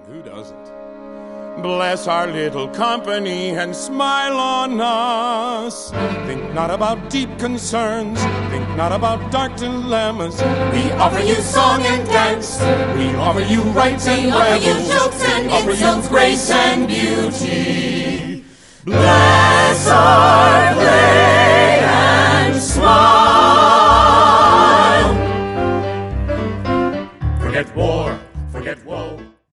Who doesn't? Bless our little company and smile on us. Think not about deep concerns. Think not about dark dilemmas. We offer you song and dance. We offer you rights and We offer you jokes and insults, grace and beauty. Bless our place.